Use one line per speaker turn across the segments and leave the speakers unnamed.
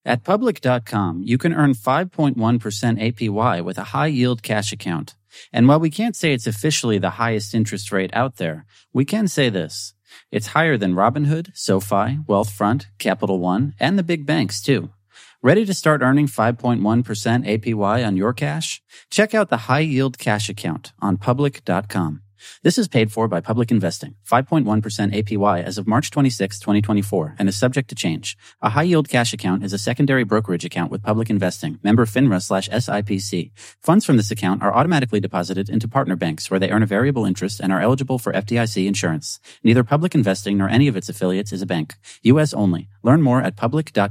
At Public.com, you can earn 5.1% APY with a high-yield cash account. And while we can't say it's officially the highest interest rate out there, we can say this. It's higher than Robinhood, SoFi, Wealthfront, Capital One, and the big banks, too. Ready to start earning 5.1% APY on your cash? Check out the high-yield cash account on Public.com. This is paid for by Public Investing, 5.1% APY as of March 26, 2024, and is subject to change. A high-yield cash account is a secondary brokerage account with Public Investing, member FINRA/SIPC. Funds from this account are automatically deposited into partner banks where they earn a variable interest and are eligible for FDIC insurance. Neither Public Investing nor any of its affiliates is a bank. U.S. only. Learn more at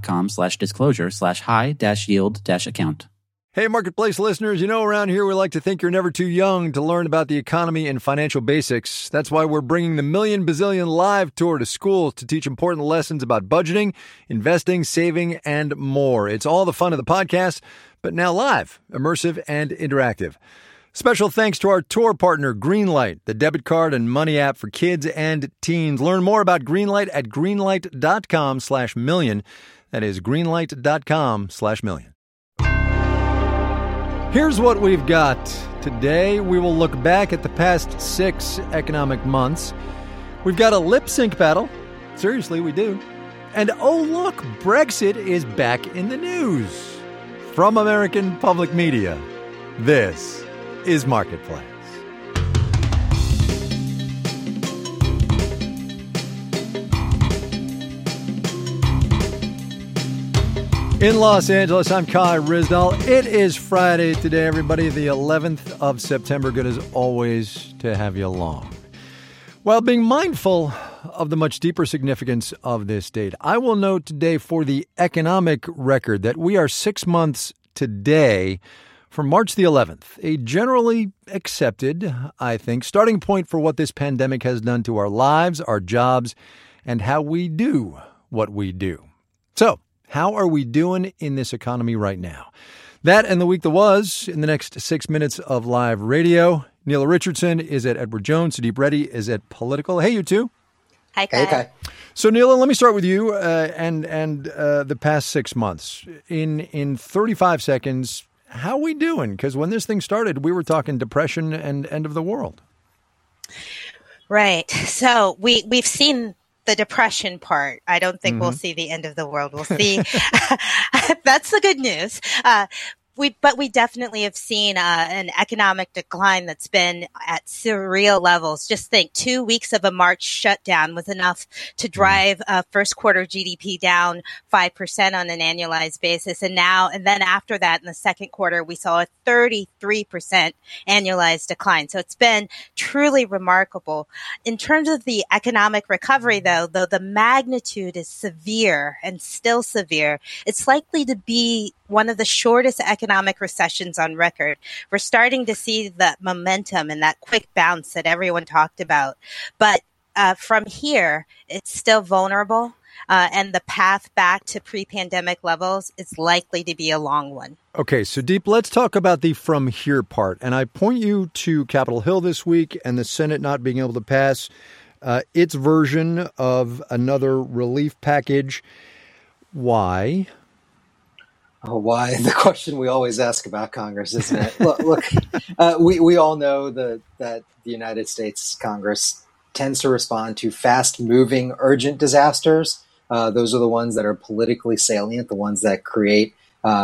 public.com/disclosure/high-yield-account.
Hey, Marketplace listeners, around here we like to think you're never too young to learn about the economy and financial basics. That's why we're bringing the Million Bazillion Live Tour to schools to teach important lessons about budgeting, investing, saving, and more. It's all the fun of the podcast, but now live, immersive, and interactive. Special thanks to our tour partner, Greenlight, the debit card and money app for kids and teens. Learn more about Greenlight at greenlight.com/million. That is greenlight.com/million. Here's what we've got. Today, we will look back at the past 6 economic months. We've got a lip sync battle. Seriously, we do. And oh, look, Brexit is back in the news. From American Public Media, this is Marketplace. In Los Angeles, I'm Kai Ryssdal. It is Friday today, everybody, the 11th of September. Good as always to have you along. While being mindful of the much deeper significance of this date, I will note today for the economic record that we are 6 months today from March the 11th, a generally accepted, I think, starting point for what this pandemic has done to our lives, our jobs, and how we do what we do. So, how are we doing in this economy right now? That and the week that was in the next 6 minutes of live radio. Neela Richardson is at Edward Jones. Sudeep Reddy is at Political. Hey, you two.
Hi, Kai.
Hey, Kai.
So, Neela, let me start with you and the past 6 months. In 35 seconds, how are we doing? Because when this thing started, we were talking depression and end of the world.
Right. So we've seen the depression part. I don't think we'll see the end of the world. We'll see. That's the good news. But we definitely have seen an economic decline that's been at surreal levels. Just think 2 weeks of a March shutdown was enough to drive first quarter GDP down 5% on an annualized basis. And then after that, in the second quarter, we saw a 33% annualized decline. So it's been truly remarkable. In terms of the economic recovery, though the magnitude is severe and still severe, it's likely to be one of the shortest economic recessions on record. We're starting to see that momentum and that quick bounce that everyone talked about. But from here, it's still vulnerable, and the path back to pre-pandemic levels is likely to be a long one.
Okay, so Deep, let's talk about the from here part. And I point you to Capitol Hill this week and the Senate not being able to pass its version of another relief package. Why?
Oh, why? The question we always ask about Congress, isn't it? Look, we all know that the United States Congress tends to respond to fast-moving, urgent disasters. Those are the ones that are politically salient, the ones that create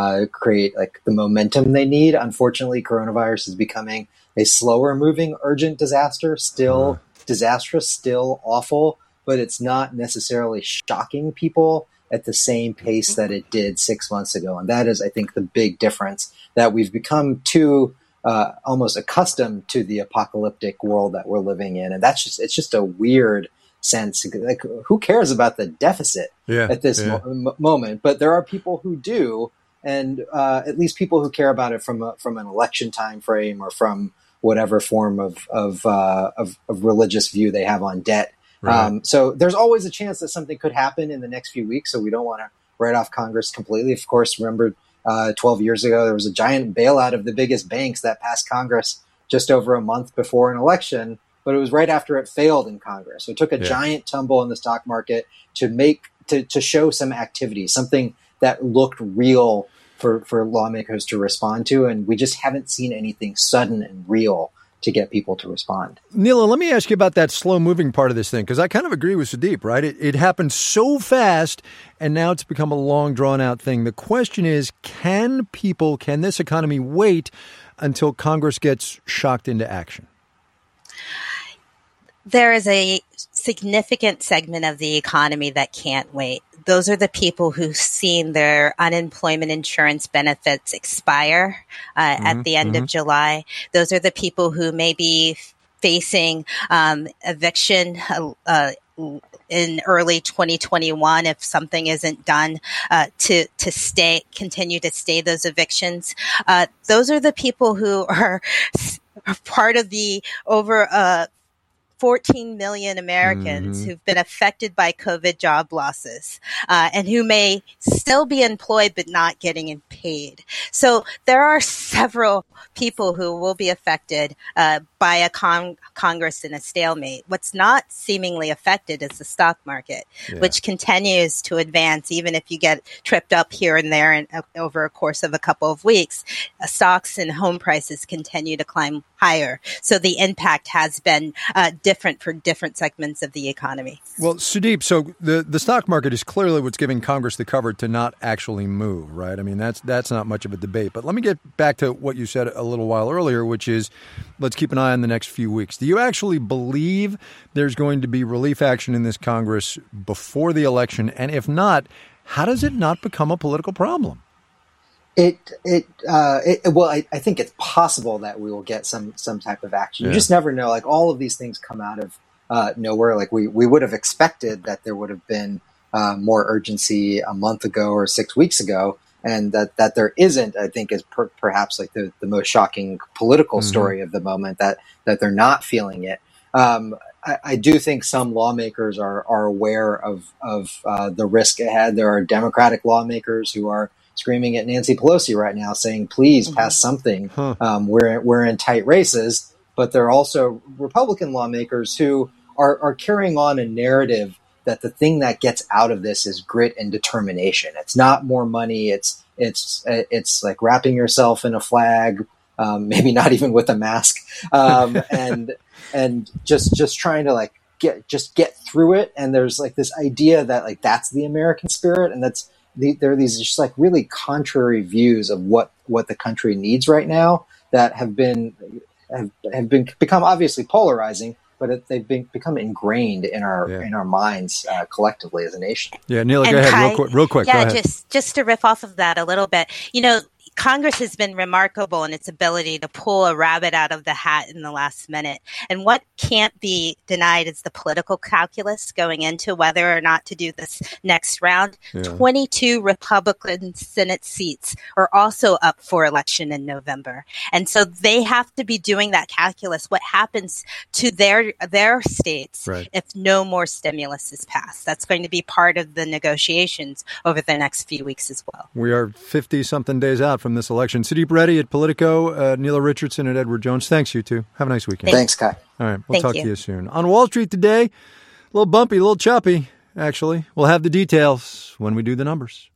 like the momentum they need. Unfortunately, coronavirus is becoming a slower-moving, urgent disaster. Still disastrous, still awful, but it's not necessarily shocking people at the same pace that it did 6 months ago. And that is, I think, the big difference, that we've become too almost accustomed to the apocalyptic world that we're living in. And it's just a weird sense. Like, who cares about the deficit at this moment? But there are people who do, and at least people who care about it from an election time frame or from whatever form of religious view they have on debt. Right. So there's always a chance that something could happen in the next few weeks. So we don't want to write off Congress completely. Of course, remember 12 years ago, there was a giant bailout of the biggest banks that passed Congress just over a month before an election, but it was right after it failed in Congress. So it took a giant tumble in the stock market to show some activity, something that looked real for lawmakers to respond to. And we just haven't seen anything sudden and real to get people to respond.
Nila, let me ask you about that slow-moving part of this thing, because I kind of agree with Sudeep, right? It happened so fast, and now it's become a long, drawn-out thing. The question is, can this economy wait until Congress gets shocked into action?
There is a significant segment of the economy that can't wait. Those are the people who've seen their unemployment insurance benefits expire at the end of July. Those are the people who may be facing eviction in early 2021 if something isn't done to continue to stay those evictions. Those are the people who are part of the over 14 million Americans who've been affected by COVID job losses, and who may still be employed but not getting paid. So there are several people who will be affected by a Congress in a stalemate. What's not seemingly affected is the stock market, which continues to advance even if you get tripped up here and there over a course of a couple of weeks. Stocks and home prices continue to climb higher. So the impact has been different for different segments of the economy.
Well, Sudeep, so the stock market is clearly what's giving Congress the cover to not actually move, right? I mean, that's not much of a debate. But let me get back to what you said a little while earlier, which is let's keep an eye on the next few weeks. Do you actually believe there's going to be relief action in this Congress before the election? And if not, how does it not become a political problem?
Well, I think it's possible that we will get some type of action. You just never know. Like, all of these things come out of nowhere. Like, we would have expected that there would have been more urgency a month ago or 6 weeks ago, and that there isn't, I think, is perhaps like the most shocking political story of the moment, that they're not feeling it. I do think some lawmakers are aware of the risk ahead. There are Democratic lawmakers who are screaming at Nancy Pelosi right now, saying, "Please pass something. We're in tight races." But there are also Republican lawmakers who are carrying on a narrative that the thing that gets out of this is grit and determination. It's not more money. It's like wrapping yourself in a flag, maybe not even with a mask, and just trying to like get through it. And there's like this idea that like that's the American spirit, and there are these just like really contrary views of what the country needs right now that have become obviously polarizing, but they've become ingrained in our minds collectively as a nation.
Yeah, Nila, go ahead, real quick.
Yeah,
go ahead.
just to riff off of that a little bit. Congress has been remarkable in its ability to pull a rabbit out of the hat in the last minute. And what can't be denied is the political calculus going into whether or not to do this next round. 22 Republican Senate seats are also up for election in November. And so they have to be doing that calculus. What happens to their states if no more stimulus is passed? That's going to be part of the negotiations over the next few weeks as well.
We are 50-something days out from this election. Sudeep Reddy at Politico, Nila Richardson at Edward Jones. Thanks, you two. Have a nice weekend.
Thanks, Kai.
All right, we'll talk to you soon. On Wall Street today, a little bumpy, a little choppy, actually. We'll have the details when we do the numbers.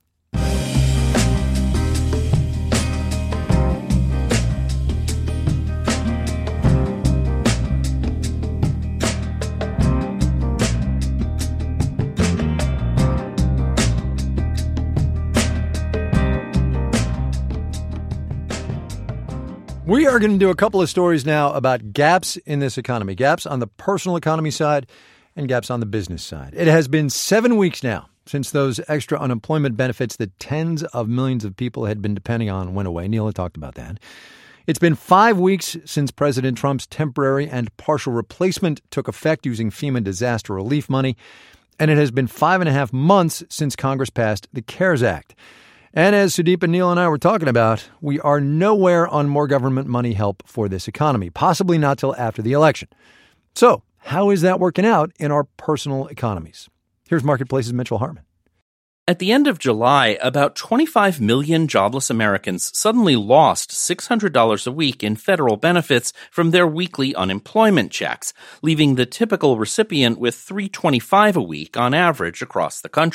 We are going to do a couple of stories now about gaps in this economy, gaps on the personal economy side and gaps on the business side. It has been 7 weeks now since those extra unemployment benefits that tens of millions of people had been depending on went away. Nila talked about that. It's been 5 weeks since President Trump's temporary and partial replacement took effect using FEMA disaster relief money. And it has been 5.5 months since Congress passed the CARES Act. And as Sudeep and Neil and I were talking about, we are nowhere on more government money help for this economy, possibly not till after the election. So how is that working out in our personal economies? Here's Marketplace's Mitchell Hartman.
At the end of July, about 25 million jobless Americans suddenly lost $600 a week in federal benefits from their weekly unemployment checks, leaving the typical recipient with $325 a week on average across the country.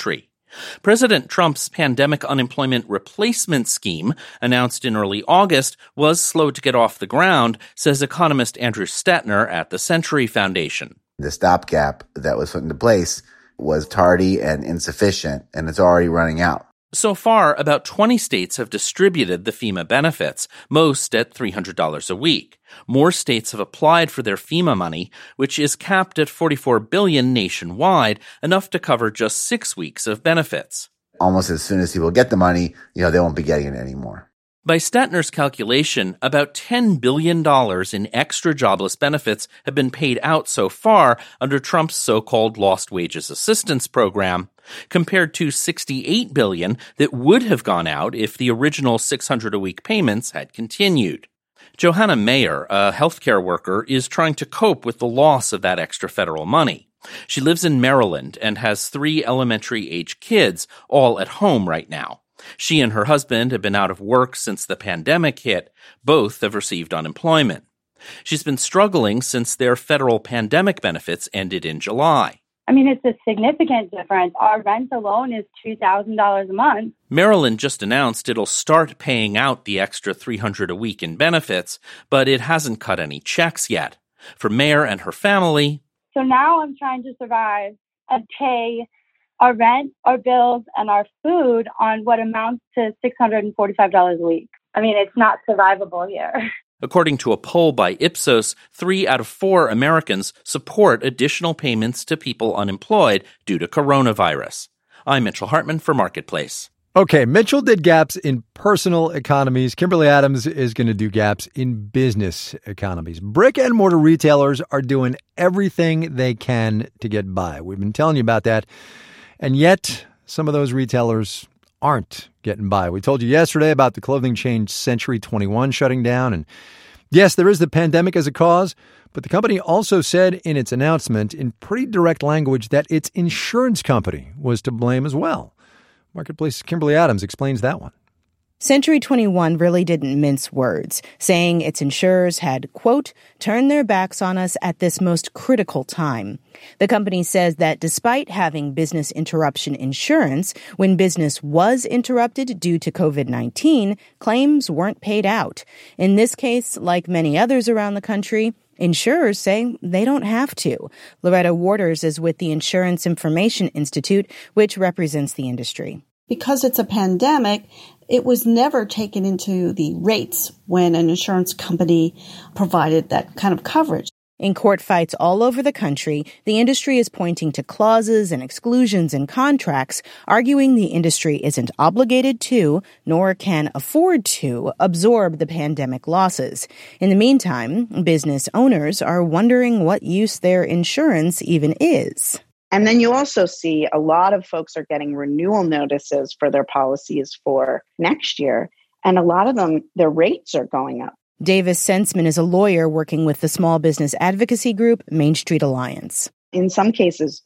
President Trump's pandemic unemployment replacement scheme, announced in early August, was slow to get off the ground, says economist Andrew Stetner at the Century Foundation.
The stopgap that was put into place was tardy and insufficient, and it's already running out.
So far, about 20 states have distributed the FEMA benefits, most at $300 a week. More states have applied for their FEMA money, which is capped at $44 billion nationwide, enough to cover just 6 weeks of benefits.
Almost as soon as people get the money, they won't be getting it anymore.
By Stetner's calculation, about $10 billion in extra jobless benefits have been paid out so far under Trump's so-called Lost Wages Assistance Program, compared to $68 billion that would have gone out if the original $600 a week payments had continued. Johanna Mayer, a healthcare worker, is trying to cope with the loss of that extra federal money. She lives in Maryland and has 3 elementary-age kids, all at home right now. She and her husband have been out of work since the pandemic hit. Both have received unemployment. She's been struggling since their federal pandemic benefits ended in July.
I mean, it's a significant difference. Our rent alone is $2,000 a month.
Maryland just announced it'll start paying out the extra $300 a week in benefits, but it hasn't cut any checks yet. For Mayer and her family,
so now I'm trying to survive and pay our rent, our bills, and our food on what amounts to $645 a week. I mean, it's not survivable here.
According to a poll by Ipsos, 3 out of 4 Americans support additional payments to people unemployed due to coronavirus. I'm Mitchell Hartman for Marketplace.
Okay, Mitchell did gaps in personal economies. Kimberly Adams is going to do gaps in business economies. Brick and mortar retailers are doing everything they can to get by. We've been telling you about that. And yet, some of those retailers aren't getting by. We told you yesterday about the clothing chain Century 21 shutting down. And yes, there is the pandemic as a cause, but the company also said in its announcement in pretty direct language that its insurance company was to blame as well. Marketplace's Kimberly Adams explains that one.
Century 21 really didn't mince words, saying its insurers had, quote, turned their backs on us at this most critical time. The company says that despite having business interruption insurance, when business was interrupted due to COVID-19, claims weren't paid out. In this case, like many others around the country, insurers say they don't have to. Loretta Waters is with the Insurance Information Institute, which represents the industry.
Because it's a pandemic, it was never taken into the rates when an insurance company provided that kind of coverage.
In court fights all over the country, the industry is pointing to clauses and exclusions in contracts, arguing the industry isn't obligated to, nor can afford to, absorb the pandemic losses. In the meantime, business owners are wondering what use their insurance even is.
And then you also see a lot of folks are getting renewal notices for their policies for next year. And a lot of them, their rates are going up.
Davis Sensman is a lawyer working with the small business advocacy group Main Street Alliance.
In some cases,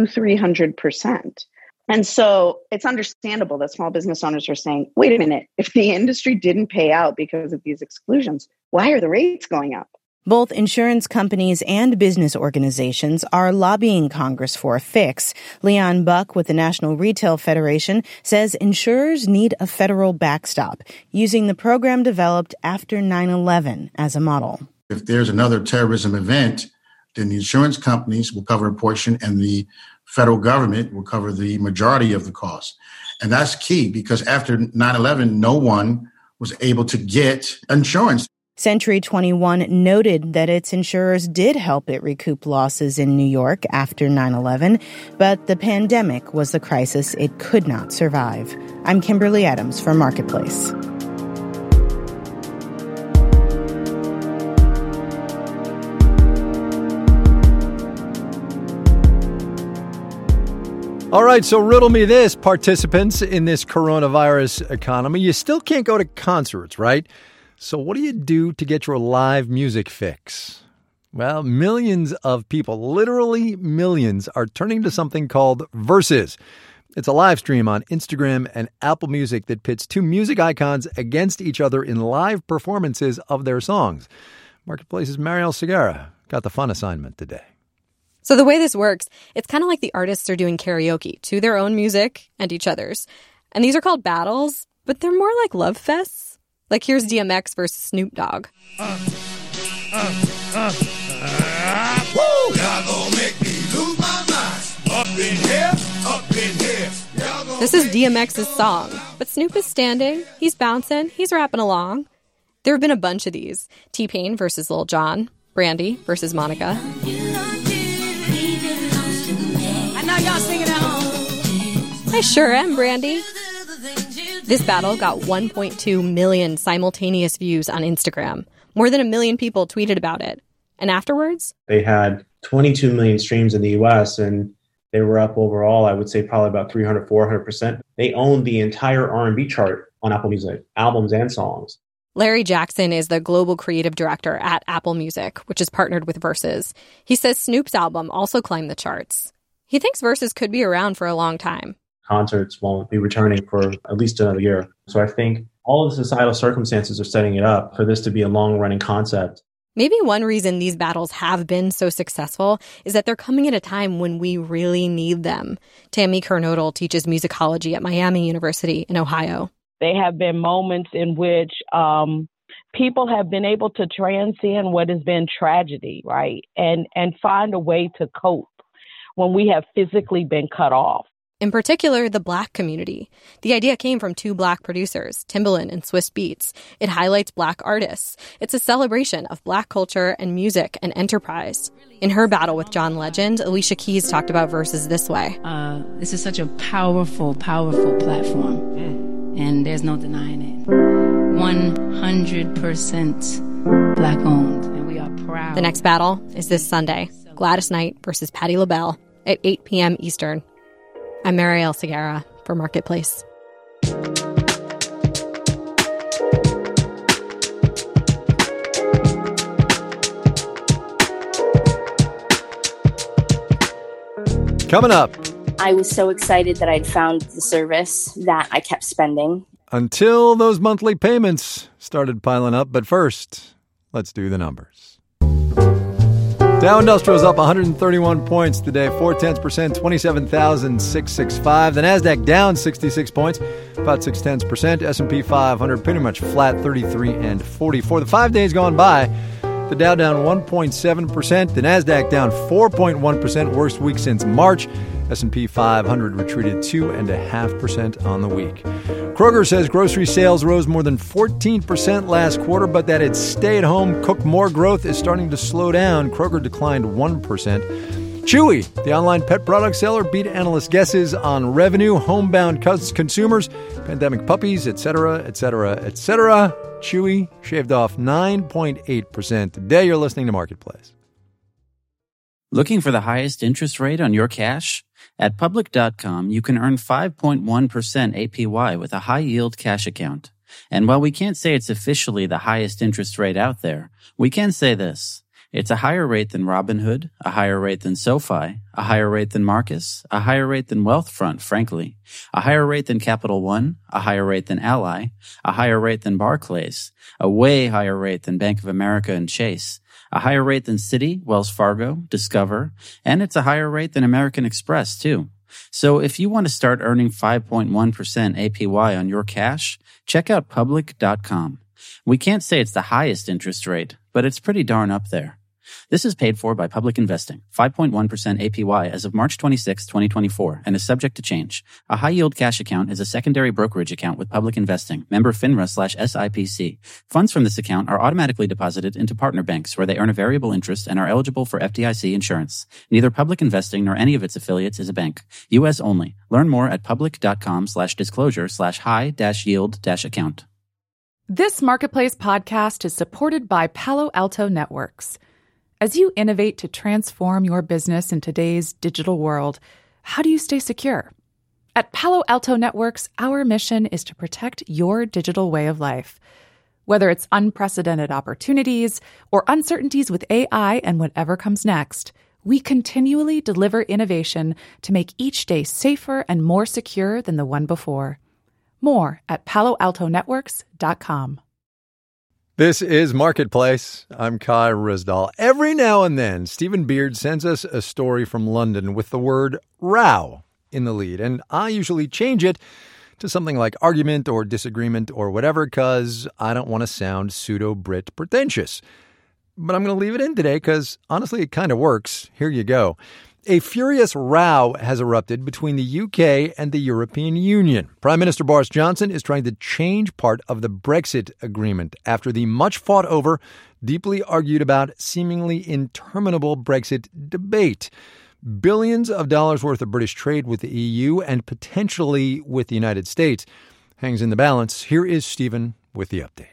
200-300%. And so it's understandable that small business owners are saying, wait a minute, if the industry didn't pay out because of these exclusions, why are the rates going up?
Both insurance companies and business organizations are lobbying Congress for a fix. Leon Buck with the National Retail Federation says insurers need a federal backstop, using the program developed after 9/11 as a model.
If there's another terrorism event, then the insurance companies will cover a portion and the federal government will cover the majority of the cost. And that's key because after 9/11, no one was able to get insurance.
Century 21 noted that its insurers did help it recoup losses in New York after 9/11, but the pandemic was the crisis it could not survive. I'm Kimberly Adams for Marketplace.
All right, so riddle me this, participants in this coronavirus economy. You still can't go to concerts, right? So what do you do to get your live music fix? Well, millions of people, literally millions, are turning to something called Versus. It's a live stream on Instagram and Apple Music that pits two music icons against each other in live performances of their songs. Marketplace's Mariel Segarra got the fun assignment today.
So the way this works, it's kind of like the artists are doing karaoke to their own music and each other's. And these are called battles, but they're more like love fests. Like here's DMX versus Snoop Dogg. This is DMX's song, but Snoop is standing, he's bouncing, he's rapping along. There have been a bunch of these. T-Pain versus Lil Jon, Brandy versus Monica.
I know y'all singing at home.
I sure am, Brandy. This battle got 1.2 million simultaneous views on Instagram. More than 1 million people tweeted about it. And afterwards?
They had 22 million streams in the US, and they were up overall, I would say probably about 300, 400%. They owned the entire R&B chart on Apple Music, albums and songs.
Larry Jackson is the global creative director at Apple Music, which is partnered with Versus. He says Snoop's album also climbed the charts. He thinks Versus could be around for a long time.
Concerts won't be returning for at least another year. So I think all of the societal circumstances are setting it up for this to be a long-running concept.
Maybe one reason these battles have been so successful is that they're coming at a time when we really need them. Tammy Kernodle teaches musicology at Miami University in Ohio.
There have been moments in which people have been able to transcend what has been tragedy, right? And find a way to cope when we have physically been cut off.
In particular, the Black community. The idea came from 2 Black producers, Timbaland and Swiss Beats. It highlights Black artists. It's a celebration of Black culture and music and enterprise. In her battle with John Legend, Alicia Keys talked about Versus this way.
This is such a powerful, powerful platform. And there's no denying it. 100% Black owned. And we are proud.
The next battle is this Sunday. Gladys Knight versus Patti LaBelle at 8 p.m. Eastern. I'm Marielle Segarra for Marketplace.
Coming up.
I was so excited that I'd found the service that I kept spending.
Until those monthly payments started piling up. But first, let's do the numbers. Dow Industrial is up 131 points today, 0.4%, 27,665. The Nasdaq down 66 points, about 0.6%. S&P 500 pretty much flat, 33 and 44. The 5 days gone by, the Dow down 1.7%, the Nasdaq down 4.1%, worst week since March. S&P 500 retreated 2.5% on the week. Kroger says grocery sales rose more than 14% last quarter, but that its stay-at-home, cook-more growth is starting to slow down. Kroger declined 1%. Chewy, the online pet product seller, beat analyst guesses on revenue, homebound consumers, pandemic puppies, etc., etc., etc. Chewy shaved off 9.8%. Today you're listening to Marketplace.
Looking for the highest interest rate on your cash? At Public.com, you can earn 5.1% APY with a high-yield cash account. And while we can't say it's officially the highest interest rate out there, we can say this. It's a higher rate than Robinhood, a higher rate than SoFi, a higher rate than Marcus, a higher rate than Wealthfront, frankly, a higher rate than Capital One, a higher rate than Ally, a higher rate than Barclays, a way higher rate than Bank of America and Chase, a higher rate than Citi, Wells Fargo, Discover, and it's a higher rate than American Express, too. So if you want to start earning 5.1% APY on your cash, check out Public.com. We can't say it's the highest interest rate, but it's pretty darn up there. This is paid for by Public Investing, 5.1% APY as of March 26, 2024, and is subject to change. A high-yield cash account is a secondary brokerage account with Public Investing, member FINRA/SIPC. Funds from this account are automatically deposited into partner banks where they earn a variable interest and are eligible for FDIC insurance. Neither Public Investing nor any of its affiliates is a bank. U.S. only. Learn more at public.com/disclosure/high-yield-account.
This Marketplace podcast is supported by Palo Alto Networks. As you innovate to transform your business in today's digital world, how do you stay secure? At Palo Alto Networks, our mission is to protect your digital way of life. Whether it's unprecedented opportunities or uncertainties with AI and whatever comes next, we continually deliver innovation to make each day safer and more secure than the one before. More at paloaltonetworks.com.
This is Marketplace. I'm Kai Ryssdal. Every now and then, Stephen Beard sends us a story from London with the word row in the lead, and I usually change it to something like argument or disagreement or whatever, because I don't want to sound pseudo-Brit pretentious. But I'm going to leave it in today because, honestly, it kind of works. Here you go. A furious row has erupted between the UK and the European Union. Prime Minister Boris Johnson is trying to change part of the Brexit agreement after the much-fought-over, deeply argued about, seemingly interminable Brexit debate. Billions of dollars worth of British trade with the EU and potentially with the United States hangs in the balance. Here is Stephen with the update.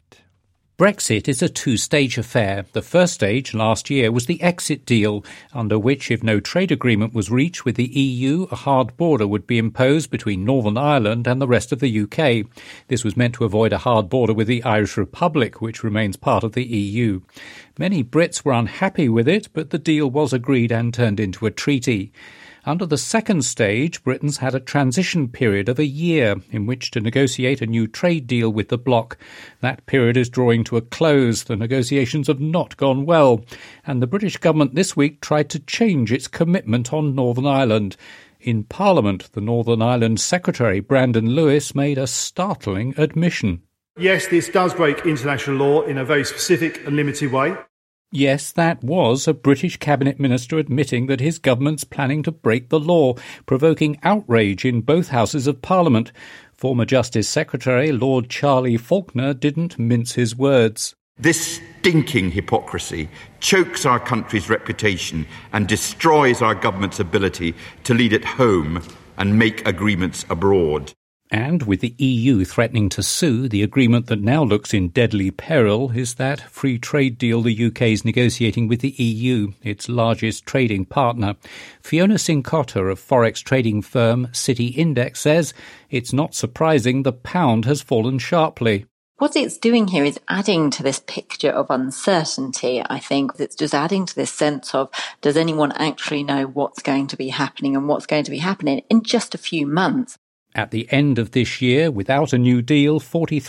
Brexit is a two-stage affair. The first stage last year was the exit deal, under which, if no trade agreement was reached with the EU, a hard border would be imposed between Northern Ireland and the rest of the UK. This was meant to avoid a hard border with the Irish Republic, which remains part of the EU. Many Brits were unhappy with it, but the deal was agreed and turned into a treaty. Under the second stage, Britain's had a transition period of a year in which to negotiate a new trade deal with the bloc. That period is drawing to a close. The negotiations have not gone well, and the British government this week tried to change its commitment on Northern Ireland. In Parliament, the Northern Ireland Secretary, Brandon Lewis, made a startling admission.
Yes, this does break international law in a very specific and limited way.
Yes, that was a British cabinet minister admitting that his government's planning to break the law, provoking outrage in both houses of Parliament. Former Justice Secretary Lord Charlie Faulkner didn't mince his words.
This stinking hypocrisy chokes our country's reputation and destroys our government's ability to lead at home and make agreements abroad.
And with the EU threatening to sue, the agreement that now looks in deadly peril is that free trade deal the UK is negotiating with the EU, its largest trading partner. Fiona Cincotta of forex trading firm City Index says it's not surprising the pound has fallen sharply.
What it's doing here is adding to this picture of uncertainty. I think it's just adding to this sense of, does anyone actually know what's going to be happening and what's going to be happening in just a few months?
At the end of this year, without a new deal,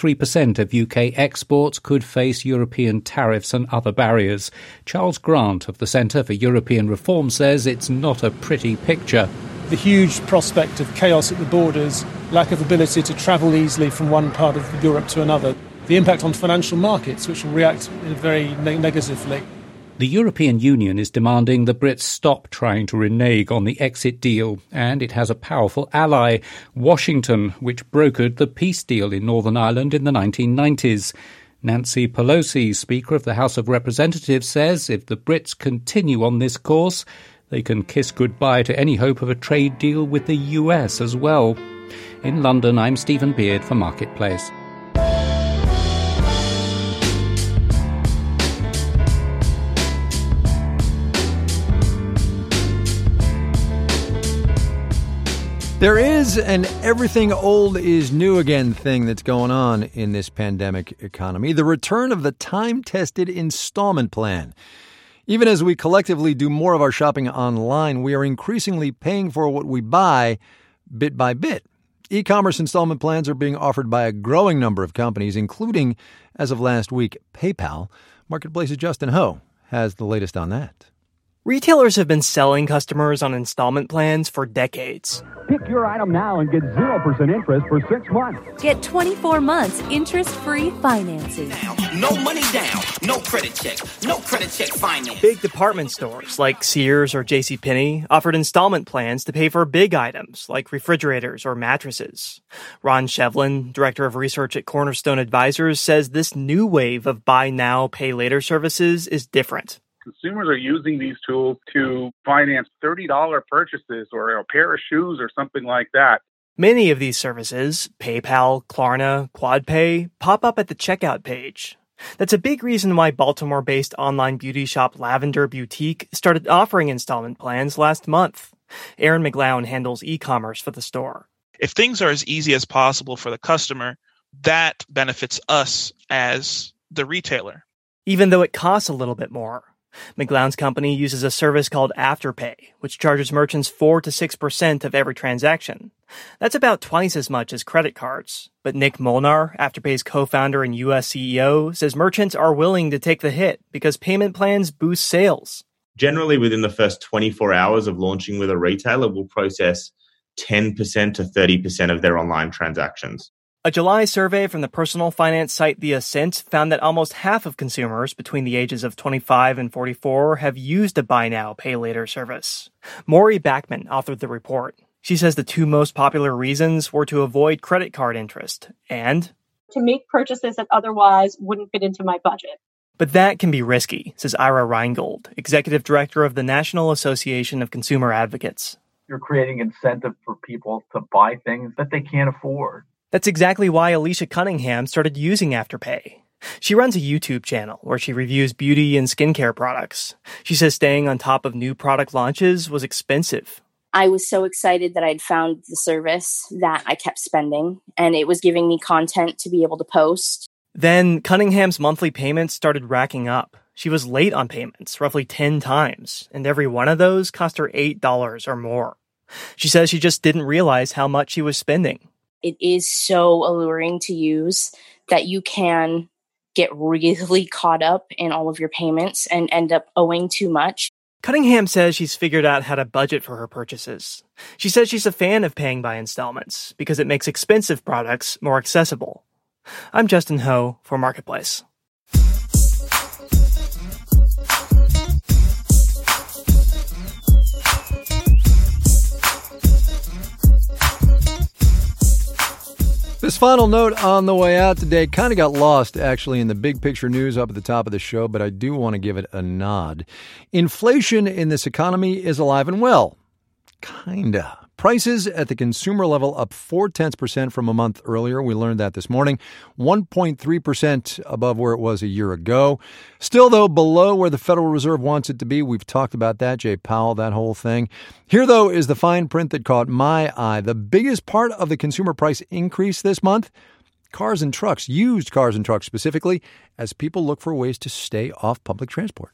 43% of UK exports could face European tariffs and other barriers. Charles Grant of the Centre for European Reform says it's not a pretty picture.
The huge prospect of chaos at the borders, lack of ability to travel easily from one part of Europe to another, the impact on financial markets, which will react very negatively.
The European Union is demanding the Brits stop trying to renege on the exit deal, and it has a powerful ally, Washington, which brokered the peace deal in Northern Ireland in the 1990s. Nancy Pelosi, Speaker of the House of Representatives, says if the Brits continue on this course, they can kiss goodbye to any hope of a trade deal with the US as well. In London, I'm Stephen Beard for Marketplace.
There is an everything old is new again thing that's going on in this pandemic economy. The return of the time-tested installment plan. Even as we collectively do more of our shopping online, we are increasingly paying for what we buy bit by bit. E-commerce installment plans are being offered by a growing number of companies, including, as of last week, PayPal. Marketplace's Justin Ho has the latest on that.
Retailers have been selling customers on installment plans for decades.
Pick your item now and get 0% interest for 6 months.
Get 24 months interest-free financing.
No money down, no credit check finance.
Big department stores like Sears or JCPenney offered installment plans to pay for big items like refrigerators or mattresses. Ron Shevlin, director of research at Cornerstone Advisors, says this new wave of buy now, pay later services is different.
Consumers are using these tools to finance $30 purchases or a pair of shoes or something like that.
Many of these services, PayPal, Klarna, QuadPay, pop up at the checkout page. That's a big reason why Baltimore-based online beauty shop Lavender Boutique started offering installment plans last month. Aaron McGlown handles e-commerce for the store.
If things are as easy as possible for the customer, that benefits us as the retailer.
Even though it costs a little bit more. McGlown's company uses a service called Afterpay, which charges merchants 4 to 6% of every transaction. That's about twice as much as credit cards. But Nick Molnar, Afterpay's co-founder and U.S. CEO, says merchants are willing to take the hit because payment plans boost sales.
Generally, within the first 24 hours of launching with a retailer, we'll process 10% to 30% of their online transactions.
A July survey from the personal finance site The Ascent found that almost half of consumers between the ages of 25 and 44 have used a buy now, pay later service. Maury Backman authored the report. She says the two most popular reasons were to avoid credit card interest and
to make purchases that otherwise wouldn't fit into my budget.
But that can be risky, says Ira Reingold, executive director of the National Association of Consumer Advocates.
You're creating incentive for people to buy things that they can't afford.
That's exactly why Alicia Cunningham started using Afterpay. She runs a YouTube channel where she reviews beauty and skincare products. She says staying on top of new product launches was expensive.
I was so excited that I'd found the service that I kept spending, and it was giving me content to be able to post.
Then Cunningham's monthly payments started racking up. She was late on payments, roughly 10 times, and every one of those cost her $8 or more. She says she just didn't realize how much she was spending.
It is so alluring to use that you can get really caught up in all of your payments and end up owing too much.
Cunningham says she's figured out how to budget for her purchases. She says she's a fan of paying by installments because it makes expensive products more accessible. I'm Justin Ho for Marketplace.
This final note on the way out today kind of got lost, actually, in the big picture news up at the top of the show, but I do want to give it a nod. Inflation in this economy is alive and well. Kinda. Prices at the consumer level up 0.4% from a month earlier. We learned that this morning. 1.3% above where it was a year ago. Still, though, below where the Federal Reserve wants it to be. We've talked about that, Jay Powell, that whole thing. Here, though, is the fine print that caught my eye. The biggest part of the consumer price increase this month, cars and trucks, used cars and trucks specifically, as people look for ways to stay off public transport.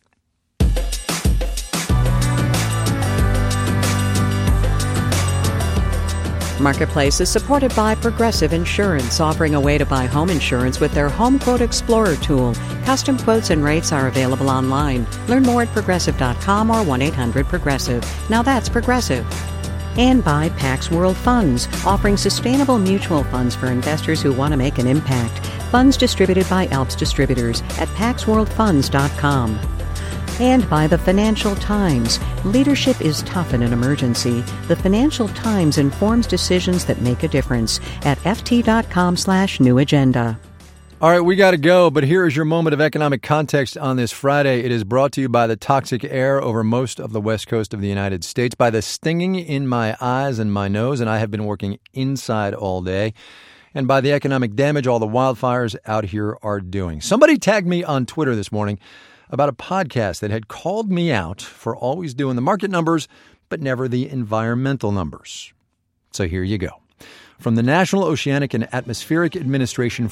Marketplace is supported by Progressive Insurance, offering a way to buy home insurance with their Home Quote Explorer tool. Custom quotes and rates are available online. Learn more at Progressive.com or 1-800-PROGRESSIVE. Now that's Progressive. And by Pax World Funds, offering sustainable mutual funds for investors who want to make an impact. Funds distributed by Alps Distributors at PaxWorldFunds.com. And by the Financial Times. Leadership is tough in an emergency. The Financial Times informs decisions that make a difference at ft.com/new agenda.
All right, we got to go, but here is your moment of economic context on this Friday. It is brought to you by the toxic air over most of the west coast of the United States, by the stinging in my eyes and my nose, and I have been working inside all day, and by the economic damage all the wildfires out here are doing. Somebody tagged me on Twitter this morning about a podcast that had called me out for always doing the market numbers, but never the environmental numbers. So here you go. From the National Oceanic and Atmospheric Administration,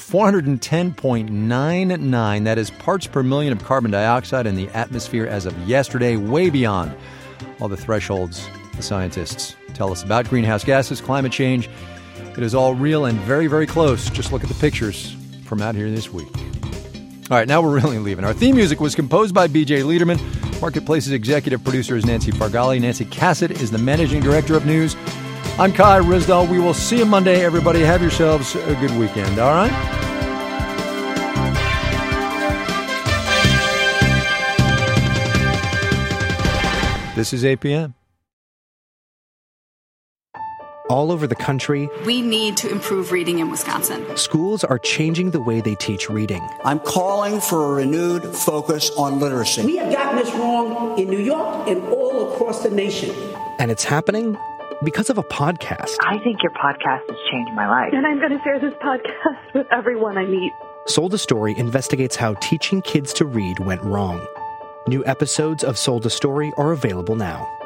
410.99, that is parts per million of carbon dioxide in the atmosphere as of yesterday, way beyond all the thresholds the scientists tell us about. Greenhouse gases, climate change, it is all real and very, very close. Just look at the pictures from out here this week. All right, now we're really leaving. Our theme music was composed by B.J. Liederman. Marketplace's executive producer is Nancy Fargali. Nancy Cassett is the managing director of news. I'm Kai Ryssdal. We will see you Monday, everybody. Have yourselves a good weekend, all right? This is APM.
All over the country,
we need to improve reading in Wisconsin.
Schools are changing the way they teach reading.
I'm calling for a renewed focus on literacy.
We have gotten this wrong in New York and all across the nation.
And it's happening because of a podcast.
I think your podcast has changed my life.
And I'm going to share this podcast with everyone I meet.
Sold a Story investigates how teaching kids to read went wrong. New episodes of Sold a Story are available now.